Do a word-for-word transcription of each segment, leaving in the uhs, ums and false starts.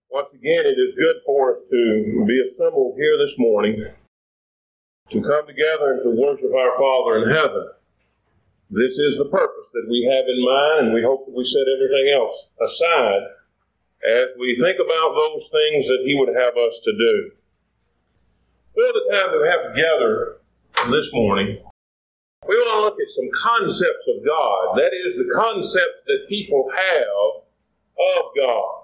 Once again, it is good for us to be assembled here this morning, to come together and to worship our Father in heaven. This is the purpose that we have in mind, and we hope that we set everything else aside as we think about those things that He would have us to do. For the time that we have together this morning, we want to look at some concepts of God. That is, the concepts that people have of God.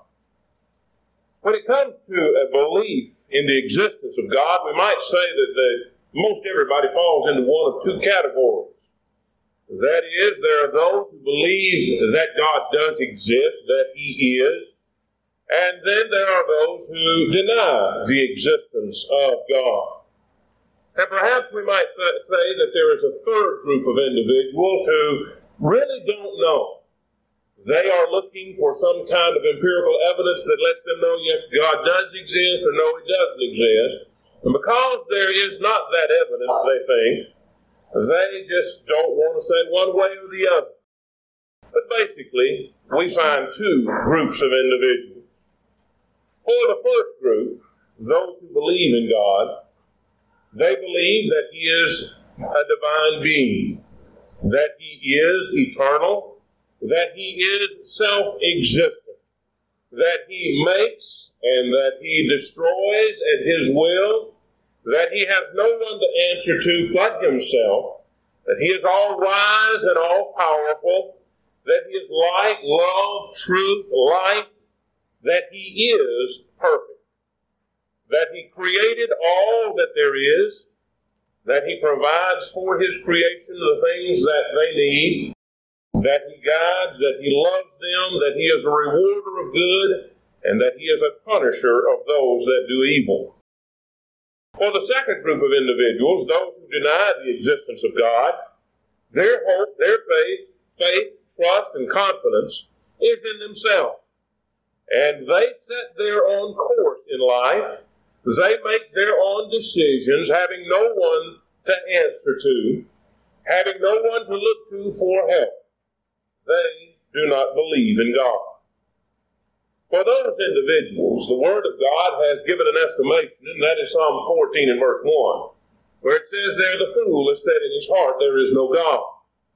When it comes to a belief in the existence of God, we might say that the, most everybody falls into one of two categories. That is, there are those who believe that God does exist, that He is, and then there are those who deny the existence of God. And perhaps we might say that there is a third group of individuals who really don't know. They are looking for some kind of empirical evidence that lets them know, yes, God does exist, or no, He doesn't exist. And because there is not that evidence, they think, they just don't want to say one way or the other. But basically, we find two groups of individuals. For the first group, those who believe in God, they believe that He is a divine being, that He is eternal, that He is self-existent, that He makes and that He destroys at His will, that He has no one to answer to but Himself, that He is all-wise and all-powerful, that He is light, love, truth, life, that He is perfect, that He created all that there is, that He provides for His creation the things that they need, that He guides, that He loves them, that He is a rewarder of good, and that He is a punisher of those that do evil. For the second group of individuals, those who deny the existence of God, their hope, their faith, faith, trust, and confidence is in themselves. And they set their own course in life. They make their own decisions, having no one to answer to, having no one to look to for help. They do not believe in God. For those individuals, the Word of God has given an estimation, and that is Psalms fourteen and verse one, where it says there, the fool has said in his heart, there is no God.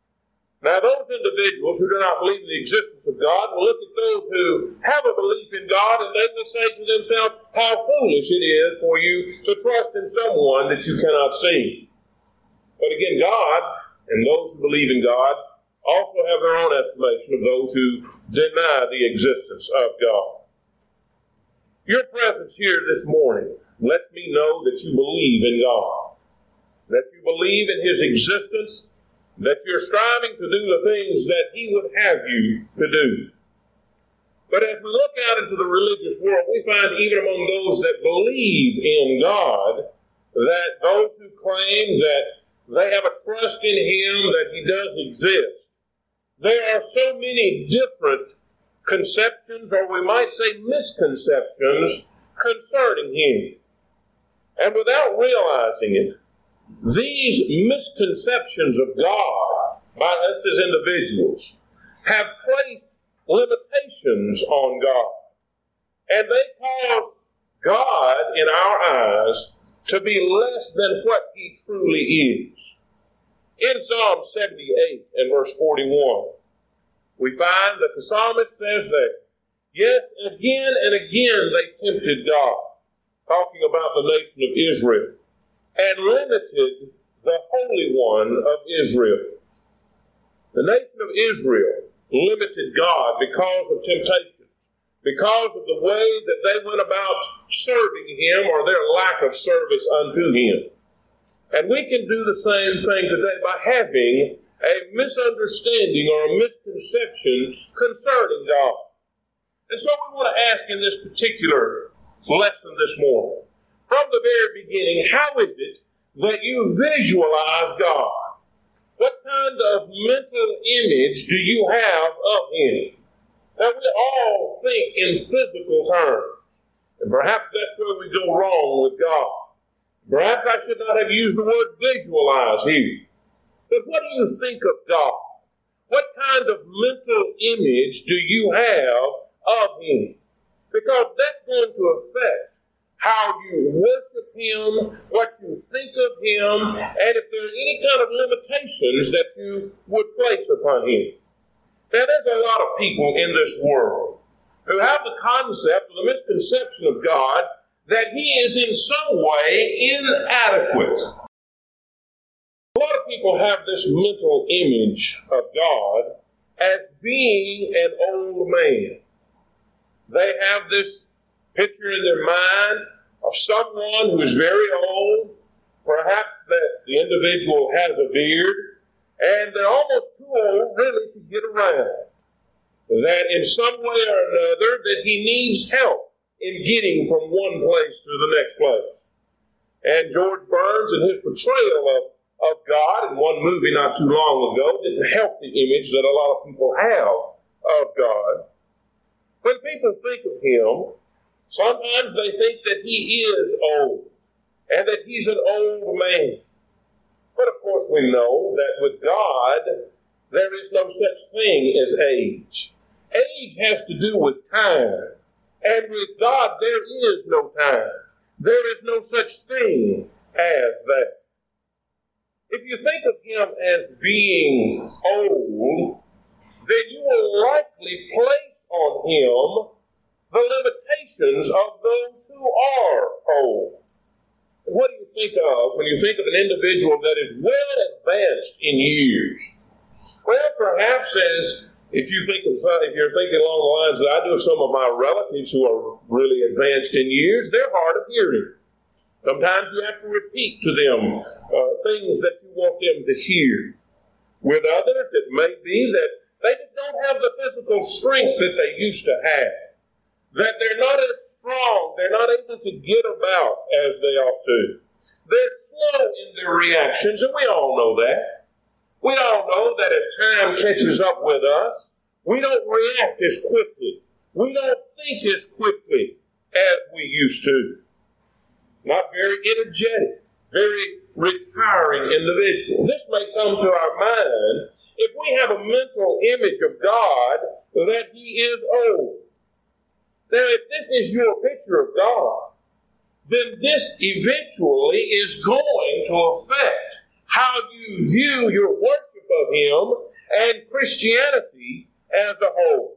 Now those individuals who do not believe in the existence of God will look at those who have a belief in God, and they will say to themselves, how foolish it is for you to trust in someone that you cannot see. But again, God, and those who believe in God, also have their own estimation of those who deny the existence of God. Your presence here this morning lets me know that you believe in God, that you believe in His existence, that you're striving to do the things that He would have you to do. But as we look out into the religious world, we find even among those that believe in God, that those who claim that they have a trust in Him, that He does exist, there are so many different conceptions, or we might say misconceptions, concerning Him. And without realizing it, these misconceptions of God by us as individuals have placed limitations on God. And they cause God, in our eyes, to be less than what He truly is. In Psalm seventy-eight and verse forty-one, we find that the psalmist says there, yes, again and again they tempted God, talking about the nation of Israel, and limited the Holy One of Israel. The nation of Israel limited God because of temptation, because of the way that they went about serving Him or their lack of service unto Him. And we can do the same thing today by having a misunderstanding or a misconception concerning God. And so we want to ask in this particular lesson this morning, from the very beginning, how is it that you visualize God? What kind of mental image do you have of Him? Now, we all think in physical terms, and perhaps that's where we go wrong with God. Perhaps I should not have used the word visualize here. But what do you think of God? What kind of mental image do you have of Him? Because that's going to affect how you worship Him, what you think of Him, and if there are any kind of limitations that you would place upon Him. Now, there's a lot of people in this world who have the concept or the misconception of God that He is in some way inadequate. A lot of people have this mental image of God as being an old man. They have this picture in their mind of someone who is very old, perhaps that the individual has a beard, and they're almost too old really to get around. That in some way or another that he needs help in getting from one place to the next place. And George Burns, in his portrayal of, of God in one movie not too long ago, didn't help the image that a lot of people have of God. When people think of Him, sometimes they think that He is old and that He's an old man. But of course we know that with God, there is no such thing as age. Age has to do with time. And with God, there is no time. There is no such thing as that. If you think of Him as being old, then you will likely place on Him the limitations of those who are old. What do you think of when you think of an individual that is well advanced in years? Well, perhaps as if you think of if you're thinking along the lines that I do of some of my relatives who are really advanced in years, they're hard of hearing. Sometimes you have to repeat to them uh, things that you want them to hear. With others, it may be that they just don't have the physical strength that they used to have. That they're not as strong, they're not able to get about as they ought to. They're slow in their reactions, and we all know that. We all know that as time catches up with us, we don't react as quickly. We don't think as quickly as we used to. Not very energetic, very retiring individual. This may come to our mind if we have a mental image of God that He is old. Now, if this is your picture of God, then this eventually is going to affect how you view your worship of Him and Christianity as a whole.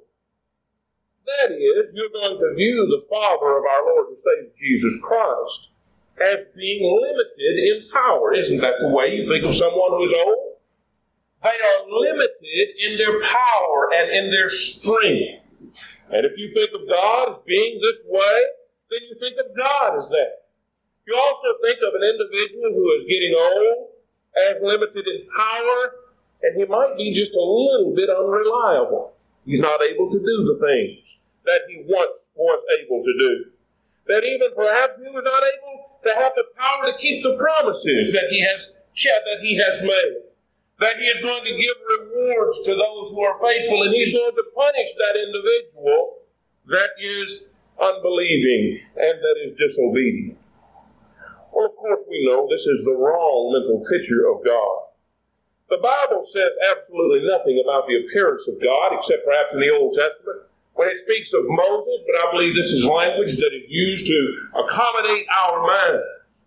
That is, you're going to view the Father of our Lord and Savior Jesus Christ as being limited in power. Isn't that the way you think of someone who's old? They are limited in their power and in their strength. And if you think of God as being this way, then you think of God as that. You also think of an individual who is getting old as limited in power, and he might be just a little bit unreliable. He's not able to do the things that he once was able to do. That even perhaps he was not able to have the power to keep the promises that he has kept, that he has made. That he is going to give rewards to those who are faithful, and he's going to punish that individual that is unbelieving and that is disobedient. Well, of course, we know this is the wrong mental picture of God. The Bible says absolutely nothing about the appearance of God, except perhaps in the Old Testament, when it speaks of Moses, but I believe this is language that is used to accommodate our mind.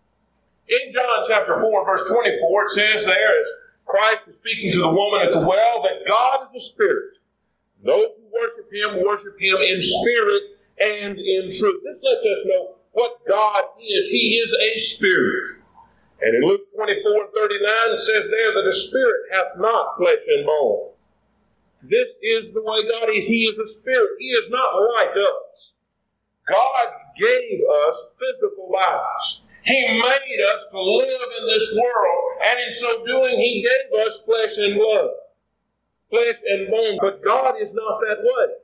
In John chapter four, verse twenty-four, it says there, as Christ is speaking to the woman at the well, that God is a spirit. Those who worship Him, worship Him in spirit and in truth. This lets us know what God is. He is a spirit. And in Luke twenty-four and thirty-nine, it says there that a spirit hath not flesh and bone. This is the way God is. He is a spirit. He is not like us. God gave us physical bodies. He made us to live in this world, and in so doing, He gave us flesh and blood, flesh and bone. But God is not that way.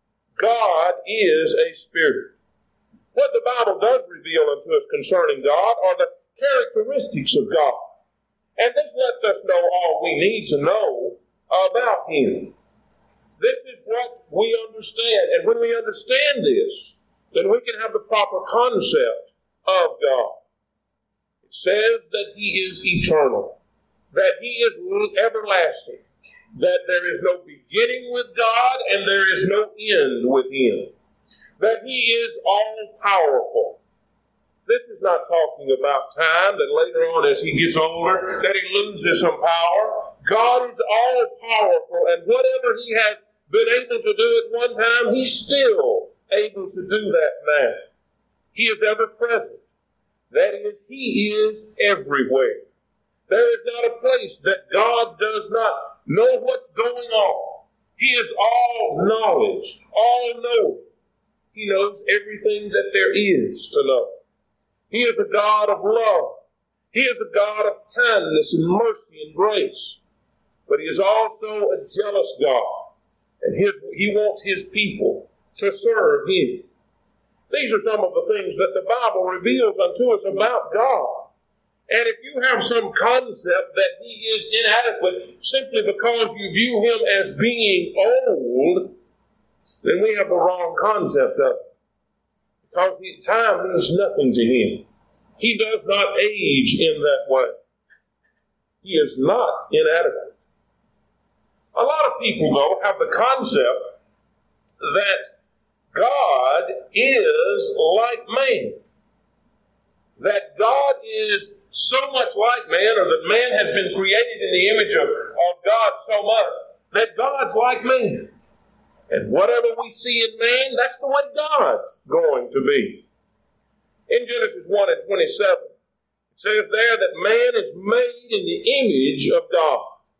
God is a spirit. What the Bible does reveal unto us concerning God are the characteristics of God. And this lets us know all we need to know about Him. This is what we understand. And when we understand this, then we can have the proper concept of God. It says that He is eternal, that He is everlasting, that there is no beginning with God and there is no end with Him. that he is all-powerful. This is not talking about time, that later on as he gets older, that he loses some power. God is all-powerful, and whatever he has been able to do at one time, he's still able to do that now. He is ever present. That is, he is everywhere. There is not a place that God does not know what's going on. He is all knowledge, all knowing. He knows everything that there is to know. He is a God of love. He is a God of kindness and mercy and grace. But he is also a jealous God. And his, he wants his people to serve him. These are some of the things that the Bible reveals unto us about God. And if you have some concept that he is inadequate simply because you view him as being old, then we have the wrong concept of it. Because time means nothing to him. He does not age in that way. He is not inadequate. A lot of people, though, have the concept that God is like man. That God is so much like man, or that man has been created in the image of, of God so much, that God's like man. And whatever we see in man, that's the way God's going to be. In Genesis one and twenty-seven, it says there that man is made in the image of God.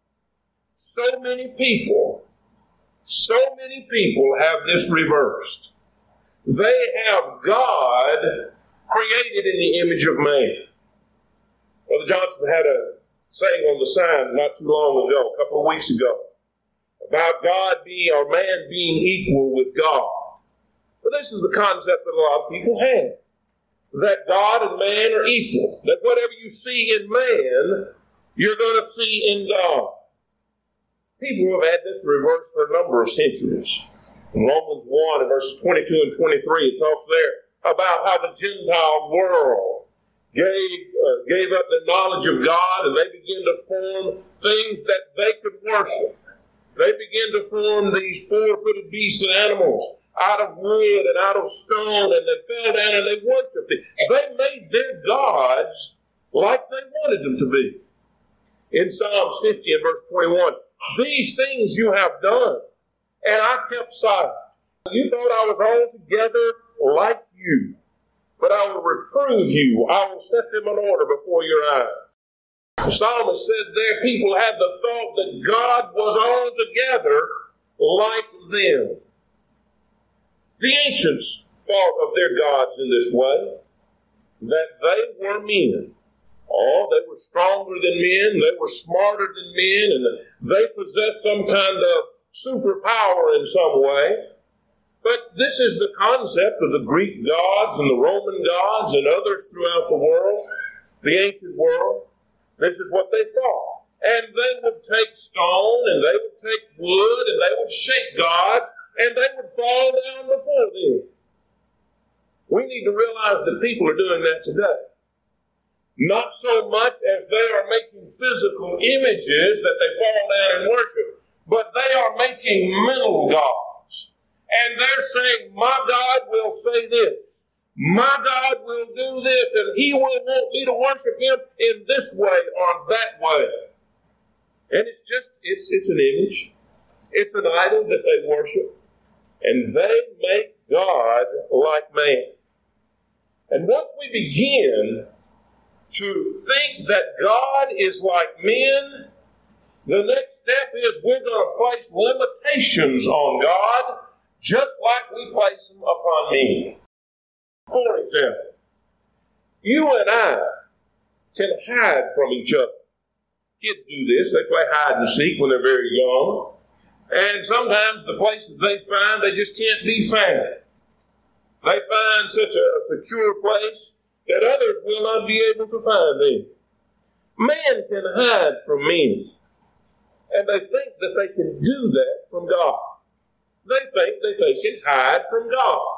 So many people, so many people have this reversed. They have God created in the image of man. Brother Johnson had a saying on the sign not too long ago, a couple of weeks ago, about God being, or man being equal with God. But this is the concept that a lot of people have. That God and man are equal. That whatever you see in man, you're going to see in God. People have had this reversed for a number of centuries. In Romans one and verses twenty-two and twenty-three, it talks there about how the Gentile world gave, uh, gave up the knowledge of God, and they began to form things that they could worship. They began to form these four-footed beasts and animals out of wood and out of stone, and they fell down and they worshipped it. They made their gods like they wanted them to be. In Psalms fifty and verse twenty-one, these things you have done, and I kept silent. You thought I was altogether like you, but I will reprove you. I will set them in order before your eyes. The psalmist said there people had the thought that God was altogether like them. The ancients thought of their gods in this way, that they were men. Oh, they were stronger than men, they were smarter than men, and they possessed some kind of superpower in some way. But this is the concept of the Greek gods and the Roman gods and others throughout the world, the ancient world. This is what they thought. And they would take stone, and they would take wood, and they would shake gods, and they would fall down before them. We need to realize that people are doing that today. Not so much as they are making physical images that they fall down and worship, but they are making mental gods. And they're saying, my God will say this. My God will do this, and he will want me to worship him in this way or that way. And it's just, it's, it's an image. It's an idol that they worship. And they make God like man. And once we begin to think that God is like men, the next step is we're going to place limitations on God just like we place them upon men. For example, you and I can hide from each other. Kids do this. They play hide and seek when they're very young. And sometimes the places they find, they just can't be found. They find such a, a secure place that others will not be able to find them. Man can hide from men. And they think that they can do that from God. They think that they can hide from God.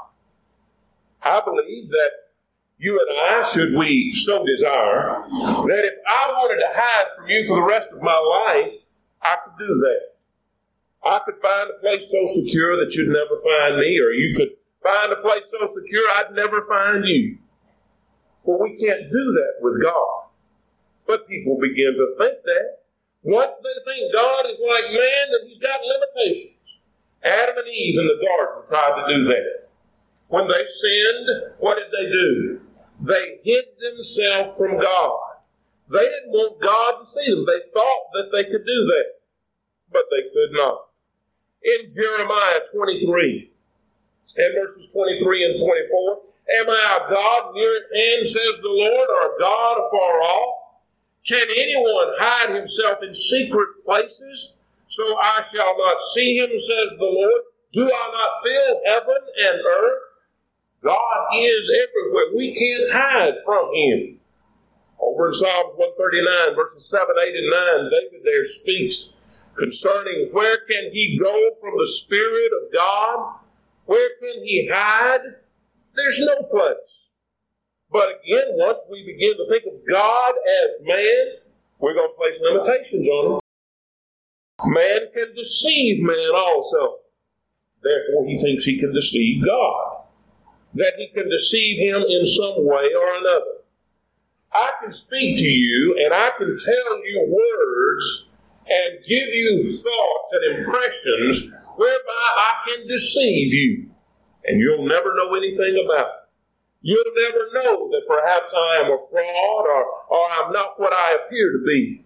I believe that you and I, should we so desire, that if I wanted to hide from you for the rest of my life, I could do that. I could find a place so secure that you'd never find me, or you could Find a place so secure I'd never find you. Well, we can't do that with God. But people begin to think that. Once they think God is like man, then he's got limitations. Adam and Eve in the garden tried to do that. When they sinned, what did they do? They hid themselves from God. They didn't want God to see them. They thought that they could do that, but they could not. In Jeremiah twenty-three, and verses twenty-three and twenty-four, am I a God near at hand, says the Lord, or a God afar off? Can anyone hide himself in secret places, so I shall not see him, says the Lord? Do I not fill heaven and earth? God is everywhere. We can't hide from him. Over in Psalms one thirty-nine, verses seven, eight, and nine, David there speaks concerning where can he go from the Spirit of God? Where can he hide? There's no place. But again, once we begin to think of God as man, we're going to place limitations on him. Man can deceive man also. Therefore, he thinks he can deceive God. That he can deceive him in some way or another. I can speak to you and I can tell you words and give you thoughts and impressions whereby I can deceive you. And you'll never know anything about it. You'll never know that perhaps I am a fraud or, or I'm not what I appear to be.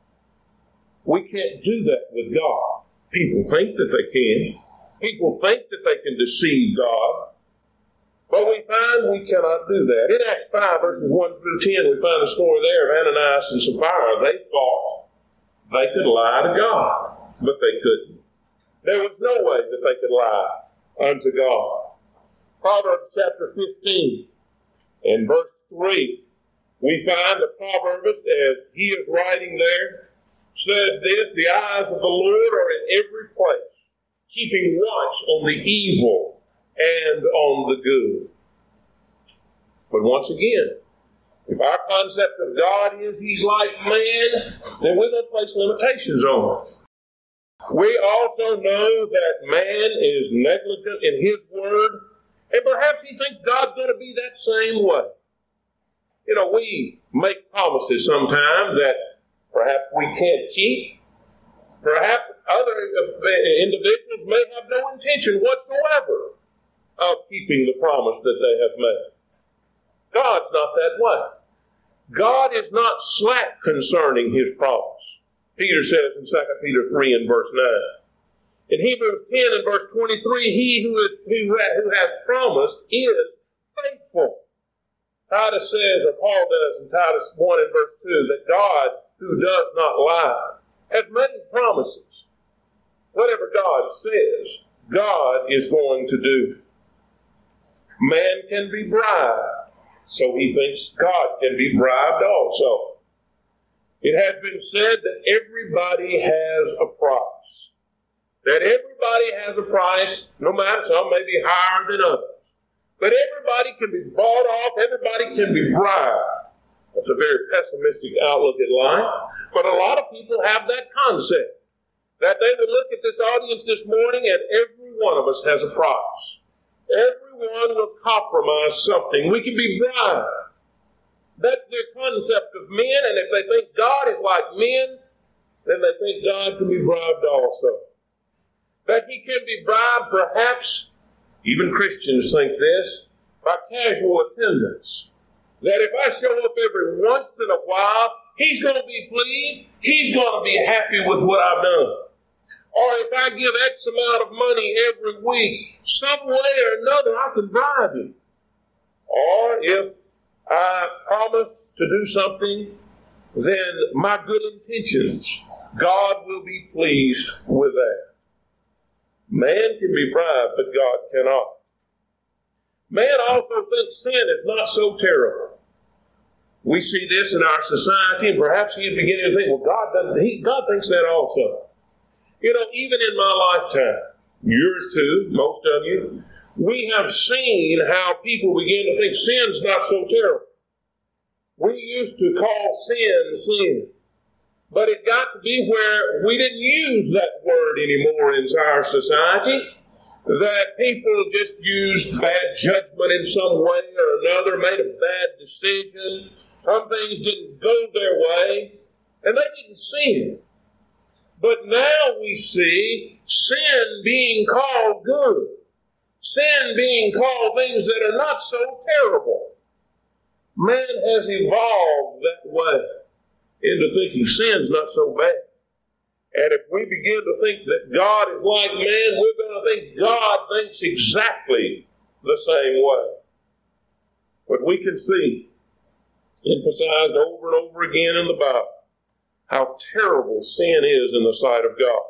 We can't do that with God. People think that they can. People think that they can deceive God. But we find we cannot do that. In Acts five, verses one through ten, we find the story there of Ananias and Sapphira. They thought they could lie to God, but they couldn't. There was no way that they could lie unto God. Proverbs chapter fifteen and verse three, we find the proverbist, as he is writing there, says this: the eyes of the Lord are in every place, keeping watch on the evil and on the good. But once again, if our concept of God is he's like man, then we're going to place limitations on him. We also know that man is negligent in his word, and perhaps he thinks God's going to be that same way. You know, we make promises sometimes that perhaps we can't keep. Perhaps other individuals may have no intention whatsoever of keeping the promise that they have made. God's not that way. God is not slack concerning his promise. Peter says in Second Peter three and verse nine. In Hebrews ten and verse twenty-three, he who, is, who has promised is faithful. Titus says, or Paul does in Titus one and verse two, that God, who does not lie, has many promises. Whatever God says, God is going to do. Man can be bribed, so he thinks God can be bribed also. It has been said that everybody has a price. That everybody has a price, no matter, some may be higher than others. But everybody can be bought off, everybody can be bribed. That's a very pessimistic outlook at life. But a lot of people have that concept. That they would look at this audience this morning and every one of us has a price. Everyone will compromise something. We can be bribed. That's their concept of men, and if they think God is like men, then they think God can be bribed also. That he can be bribed, perhaps, even Christians think this, by casual attendance. That if I show up every once in a while, he's going to be pleased, he's going to be happy with what I've done. Or if I give X amount of money every week, some way or another I can bribe him. Or if I promise to do something, then my good intentions, God will be pleased with that. Man can be bribed, but God cannot. Man also thinks sin is not so terrible. We see this in our society, and perhaps he's beginning to think, well, God doesn't, he, God thinks that also. You know, even in my lifetime, yours too, most of you, we have seen how people begin to think sin's not so terrible. We used to call sin, sin. But it got to be where we didn't use that word anymore in our society. that people just used bad judgment in some way or another, made a bad decision. Some things didn't go their way, and they didn't sin. But now we see sin being called good. Sin being called things that are not so terrible. Man has evolved that way into thinking sin's not so bad. And if we begin to think that God is like man, we're going to think God thinks exactly the same way. But we can see, emphasized over and over again in the Bible, how terrible sin is in the sight of God.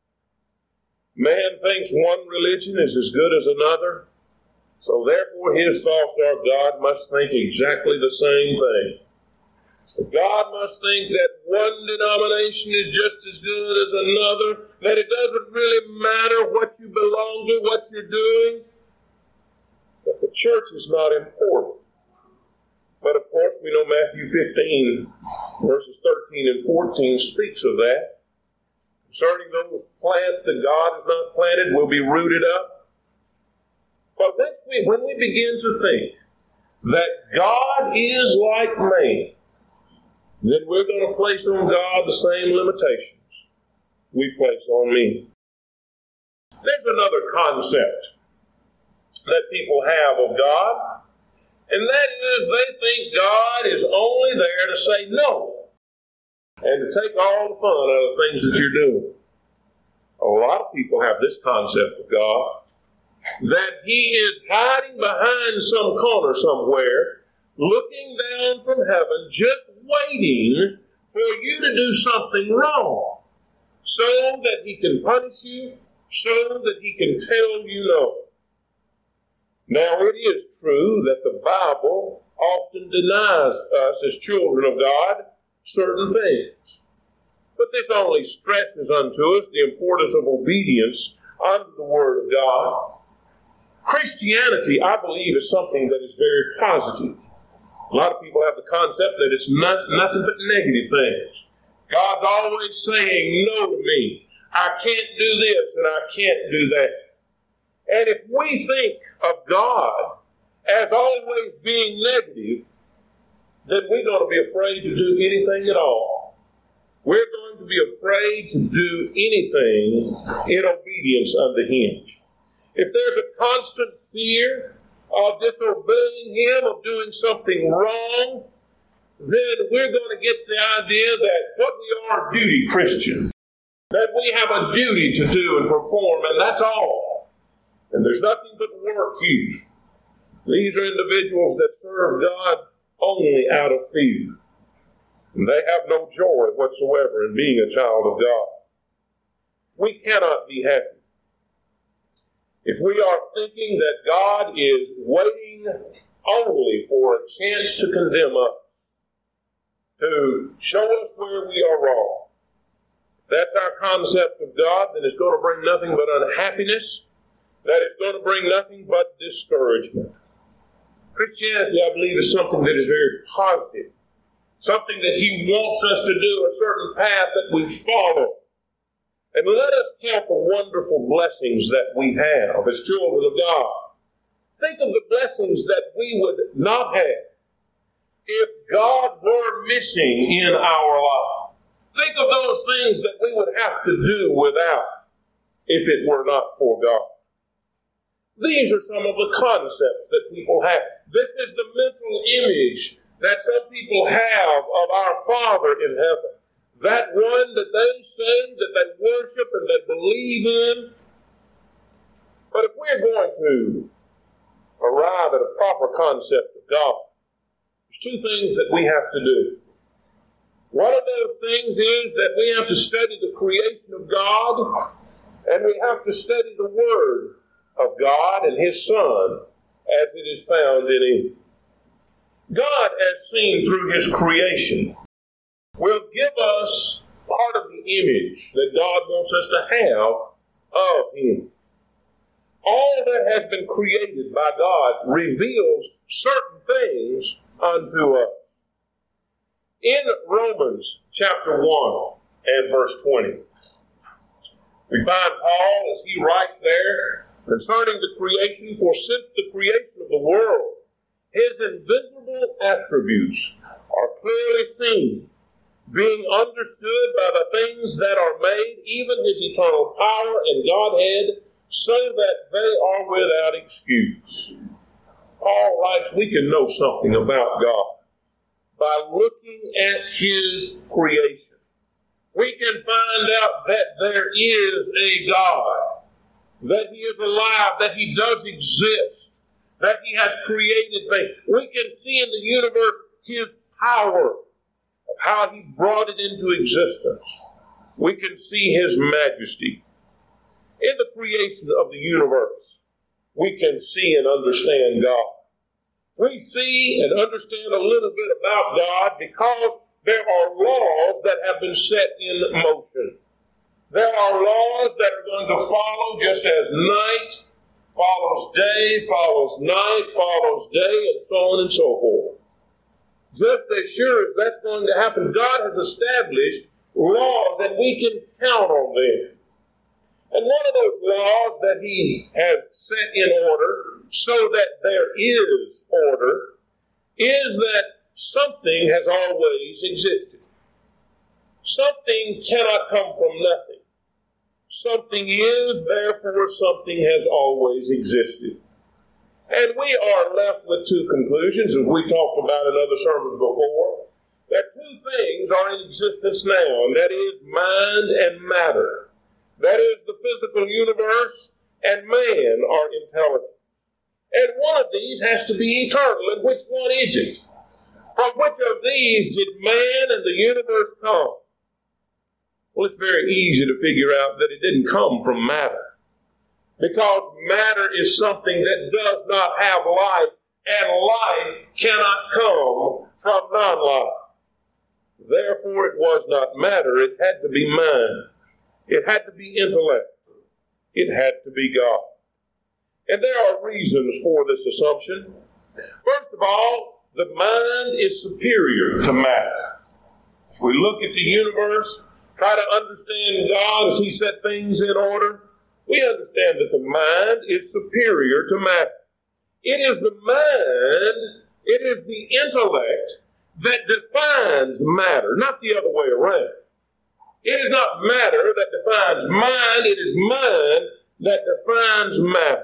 Man thinks one religion is as good as another, so therefore his thoughts are God must think exactly the same thing. God must think that one denomination is just as good as another, that it doesn't really matter what you belong to, what you're doing, that the church is not important. But of course, we know Matthew fifteen, verses thirteen and fourteen speaks of that. Concerning those plants that God has not planted will be rooted up. But once we, when we begin to think that God is like man, then we're going to place on God the same limitations we place on me. There's another concept that people have of God, and that is they think God is only there to say no and to take all the fun out of the things that you're doing. A lot of people have this concept of God, that He is hiding behind some corner somewhere, looking down from heaven, just waiting for you to do something wrong, so that He can punish you, so that He can tell you no. Now, it is true that the Bible often denies us as children of God certain things. But this only stresses unto us the importance of obedience unto the Word of God. Christianity, I believe, is something that is very positive. A lot of people have the concept that it's not, nothing but negative things. God's always saying no to me. I can't do this and I can't do that. And if we think of God as always being negative, then we're going to be afraid to do anything at all. We're going to be afraid to do anything in obedience unto Him. If there's a constant fear of disobeying Him, of doing something wrong, then we're going to get the idea that what we are duty Christian, that we have a duty to do and perform, and that's all. And there's nothing but work here. These are individuals that serve God only out of fear. And they have no joy whatsoever in being a child of God. We cannot be happy if we are thinking that God is waiting only for a chance to condemn us, to show us where we are wrong. If that's our concept of God, then it's going to bring nothing but unhappiness. That is going to bring nothing but discouragement. Christianity, I believe, is something that is very positive. Something that He wants us to do, a certain path that we follow. And let us count the wonderful blessings that we have as children of God. Think of the blessings that we would not have if God were missing in our life. Think of those things that we would have to do without if it were not for God. These are some of the concepts that people have. This is the mental image that some people have of our Father in heaven. That one that they say, that they worship and they believe in. But if we're going to arrive at a proper concept of God, there's two things that we have to do. One of those things is that we have to study the creation of God, and we have to study the Word of God and His Son as it is found in Him. God, as seen through His creation, will give us part of the image that God wants us to have of Him. All that has been created by God reveals certain things unto us. In Romans chapter one and verse twenty, we find Paul, as he writes there, concerning the creation, for since the creation of the world, his invisible attributes are clearly seen, being understood by the things that are made, even his eternal power and Godhead, so that they are without excuse. Paul writes we can know something about God by looking at his creation. We can find out that there is a God, that he is alive, that he does exist, that he has created things. We can see in the universe his power, of how he brought it into existence. We can see his majesty. In the creation of the universe, we can see and understand God. We see and understand a little bit about God because there are laws that have been set in motion. There are laws that are going to follow just as night follows day, follows night, follows day, and so on and so forth. Just as sure as that's going to happen, God has established laws and we can count on them. And one of those laws that he has set in order so that there is order is that something has always existed. Something cannot come from nothing. Something is, therefore something has always existed. And we are left with two conclusions, as we talked about in other sermons before, that two things are in existence now, and that is mind and matter. That is, the physical universe and man are intelligent. And one of these has to be eternal, and which one is it? From which of these did man and the universe come? Well, it's very easy to figure out that it didn't come from matter. Because matter is something that does not have life, and life cannot come from non-life. Therefore, it was not matter. It had to be mind. It had to be intellect. It had to be God. And there are reasons for this assumption. First of all, the mind is superior to matter. As we look at the universe, try to understand God as he set things in order, we understand that the mind is superior to matter. It is the mind, it is the intellect that defines matter, not the other way around. It is not matter that defines mind, it is mind that defines matter.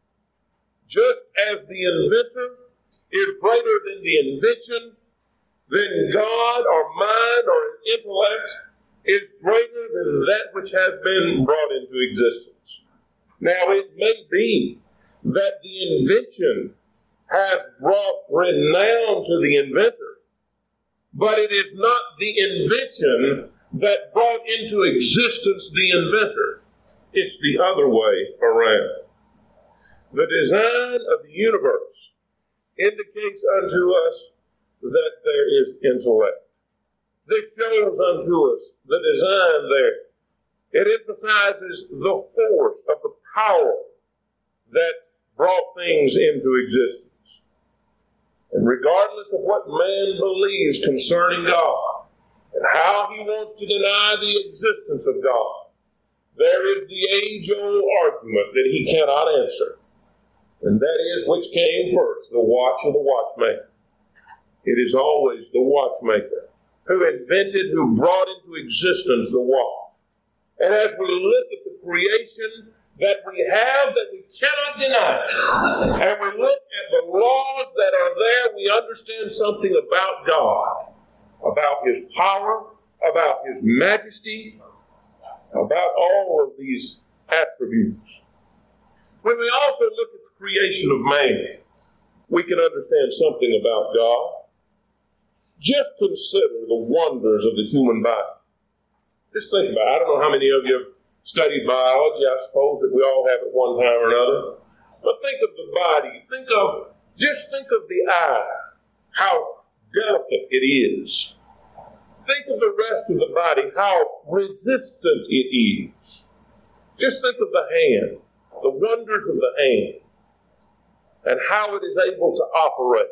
Just as the inventor is greater than the invention, then God or mind or intellect is greater than that which has been brought into existence. Now, it may be that the invention has brought renown to the inventor, but it is not the invention that brought into existence the inventor. It's the other way around. The design of the universe indicates unto us that there is intellect. This shows unto us the design there. It emphasizes the force of the power that brought things into existence. And regardless of what man believes concerning God and how he wants to deny the existence of God, there is the age-old argument that he cannot answer. And that is, which came first, the watch or the watchmaker? It is always the watchmaker who invented, who brought into existence the watch. And as we look at the creation that we have, that we cannot deny, and we look at the laws that are there, we understand something about God, about his power, about his majesty, about all of these attributes. When we also look at the creation of man, we can understand something about God. Just consider the wonders of the human body. Just think about it. I don't know how many of you have studied biology. I suppose that we all have at one time or another. But think of the body. Think of, just think of the eye, how delicate it is. Think of the rest of the body, how resistant it is. Just think of the hand, the wonders of the hand, and how it is able to operate.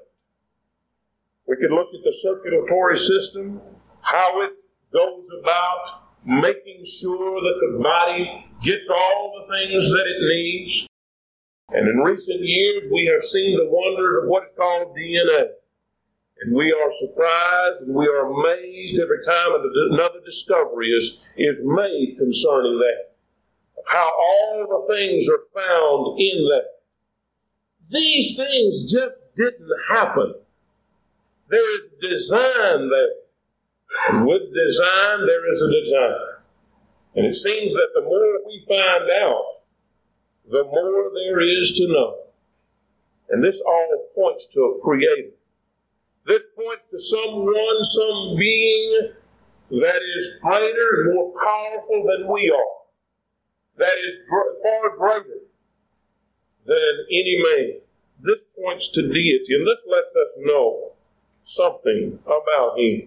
We could look at the circulatory system, how it goes about making sure that the body gets all the things that it needs. And in recent years, we have seen the wonders of what is called D N A. And we are surprised and we are amazed every time another discovery is, is made concerning that. How all the things are found in that. These things just didn't happen. There is design there. And with design, there is a design. And it seems that the more we find out, the more there is to know. And this all points to a creator. This points to someone, some being that is greater and more powerful than we are. That is far greater than any man. This points to deity, and this lets us know something about him.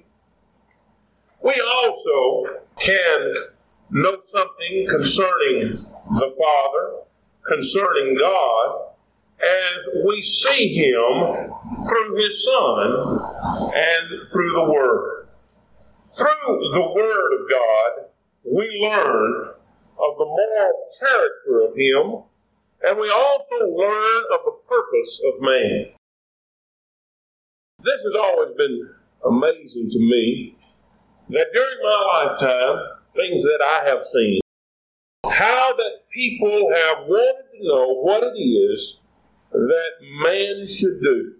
We also can know something concerning the Father, concerning God, as we see him through his Son and through the Word. Through the Word of God, we learn of the moral character of him, and we also learn of the purpose of man. This has always been amazing to me, that during my lifetime, things that I have seen, how that people have wanted to know what it is that man should do.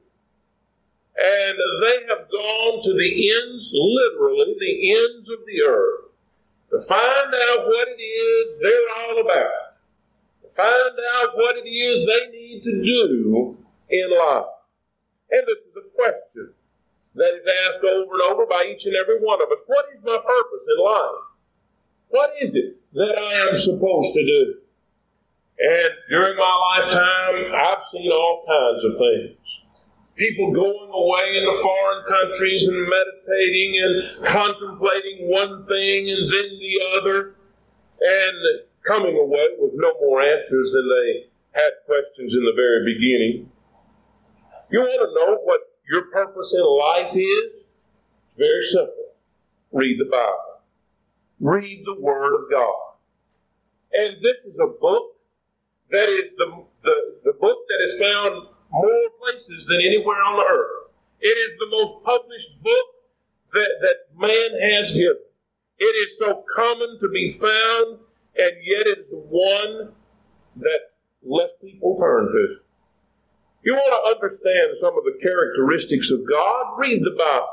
And they have gone to the ends, literally, the ends of the earth, to find out what it is they're all about. To find out what it is they need to do in life. And this is a question that is asked over and over by each and every one of us. What is my purpose in life? What is it that I am supposed to do? And during my lifetime, I've seen all kinds of things. People going away into foreign countries and meditating and contemplating one thing and then the other, and coming away with no more answers than they had questions in the very beginning. You want to know what your purpose in life is? It's very simple. Read the Bible. Read the Word of God. And this is a book that is the, the, the book that is found more places than anywhere on the earth. It is the most published book that, that man has given. It is so common to be found, and yet it is the one that less people turn to. You want to understand some of the characteristics of God? Read the Bible.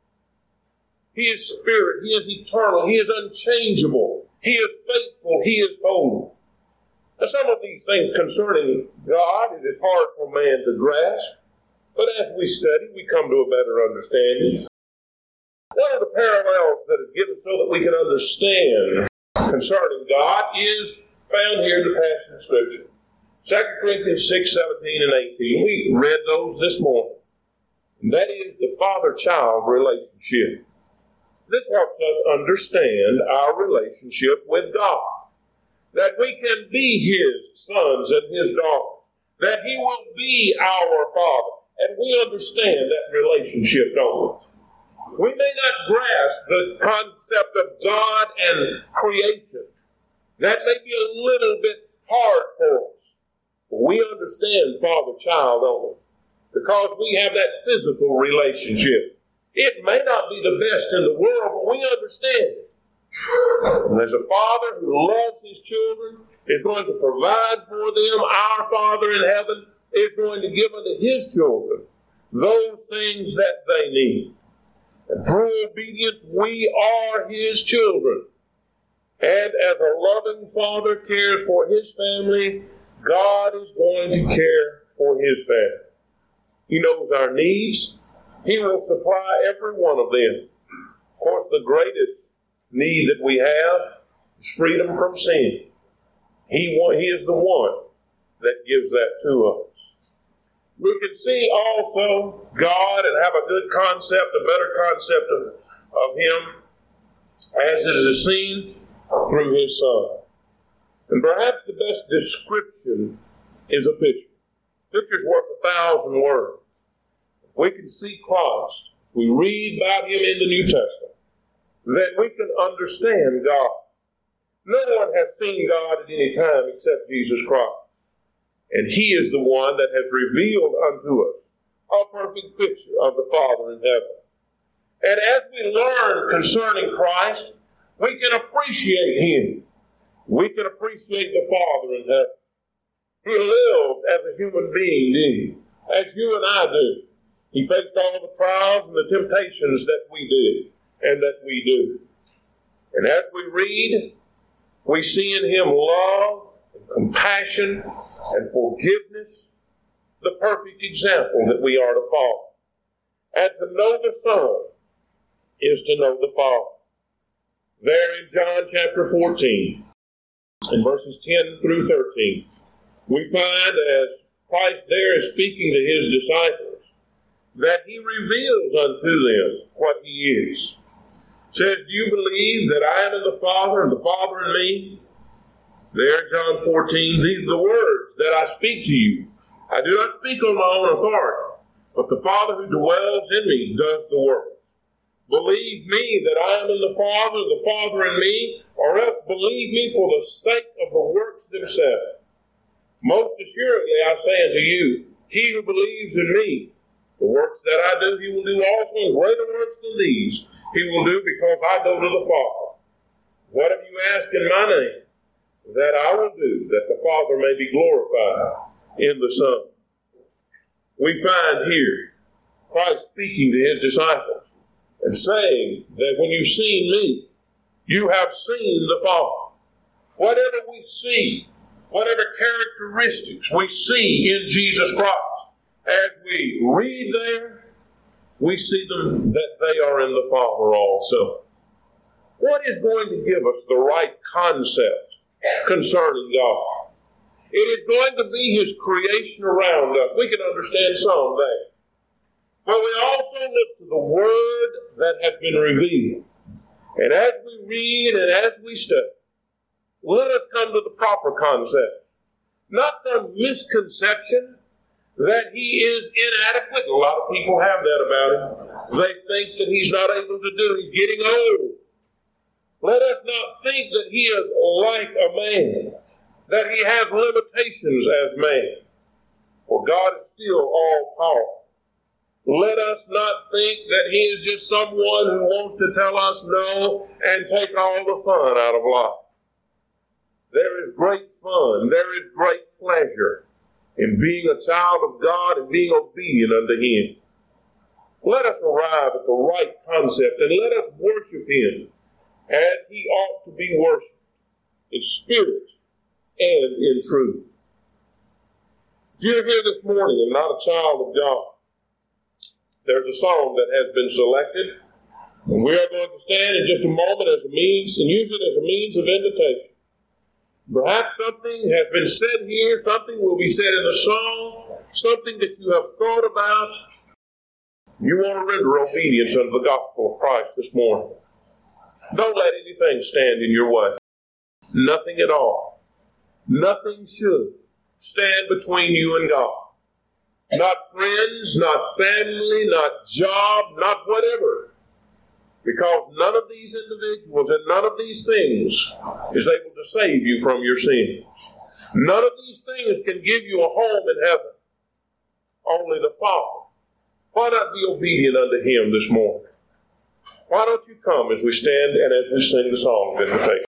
He is spirit. He is eternal. He is unchangeable. He is faithful. He is holy. Now, some of these things concerning God, it is hard for man to grasp. But as we study, we come to a better understanding. One of the parallels that is given so that we can understand concerning God is found here in the Passion of Scripture. Second Corinthians six, seventeen, and eighteen. We read those this morning. And that is the father-child relationship. This helps us understand our relationship with God. That we can be His sons and His daughters. That He will be our Father. And we understand that relationship, don't we? We may not grasp the concept of God and creation. That may be a little bit hard for us. But we understand father-child, don't we? Because we have that physical relationship. It may not be the best in the world, but we understand it. And there's a father who loves his children, is going to provide for them. Our Father in heaven is going to give unto his children those things that they need. And through obedience, we are his children. And as a loving father cares for his family, God is going to care for his family. He knows our needs. He will supply every one of them. Of course, the greatest need that we have is freedom from sin. He, he is the one that gives that to us. We can see also God and have a good concept, a better concept of, of Him, as it is seen through His Son. And perhaps the best description is a picture. A picture's worth a thousand words. If we can see Christ, if we read about Him in the New Testament, then we can understand God. No one has seen God at any time except Jesus Christ. And he is the one that has revealed unto us a perfect picture of the Father in heaven. And as we learn concerning Christ, we can appreciate him. We can appreciate the Father in heaven. He lived as a human being, did he? As you and I do. He faced all the trials and the temptations that we did and that we do. And as we read, we see in him love and compassion and forgiveness, the perfect example that we are to follow. And to know the Son is to know the Father. There in John chapter fourteen, in verses ten through thirteen, we find as Christ there is speaking to his disciples, that he reveals unto them what he is. Says, do you believe that I am in the Father and the Father in me? There in John fourteen, these are the words that I speak to you. I do not speak on my own authority, but the Father who dwells in me does the work. Believe me that I am in the Father, the Father in me, or else believe me for the sake of the works themselves. Most assuredly I say unto you, he who believes in me, the works that I do, he will do also, and greater works than these he will do, because I go to the Father. Whatever you ask in my name, that I will do, that the Father may be glorified in the Son. We find here Christ speaking to his disciples and saying that when you've seen me, you have seen the Father. Whatever we see, whatever characteristics we see in Jesus Christ, as we read there, we see them that they are in the Father also. What is going to give us the right concept concerning God? It is going to be his creation around us. We can understand some there. But we also look to the Word that has been revealed. And as we read and as we study, let us come to the proper concept. Not some misconception that he is inadequate. A lot of people have that about him. They think that he's not able to do. He's getting old. Let us not think that he is like a man, that he has limitations as man. For God is still all-powerful. Let us not think that he is just someone who wants to tell us no and take all the fun out of life. There is great fun, there is great pleasure in being a child of God and being obedient unto him. Let us arrive at the right concept and let us worship him as he ought to be worshipped, in spirit and in truth. If you're here this morning and not a child of God, there's a song that has been selected, and we are going to stand in just a moment as a means, and use it as a means of invitation. Perhaps something has been said here, something will be said in the song, something that you have thought about. You want to render obedience unto the gospel of Christ this morning. Don't let anything stand in your way. Nothing at all. Nothing should stand between you and God. Not friends, not family, not job, not whatever. Because none of these individuals and none of these things is able to save you from your sin. None of these things can give you a home in heaven. Only the Father. Why not be obedient unto him this morning? Why don't you come as we stand and as we sing the song of invitation?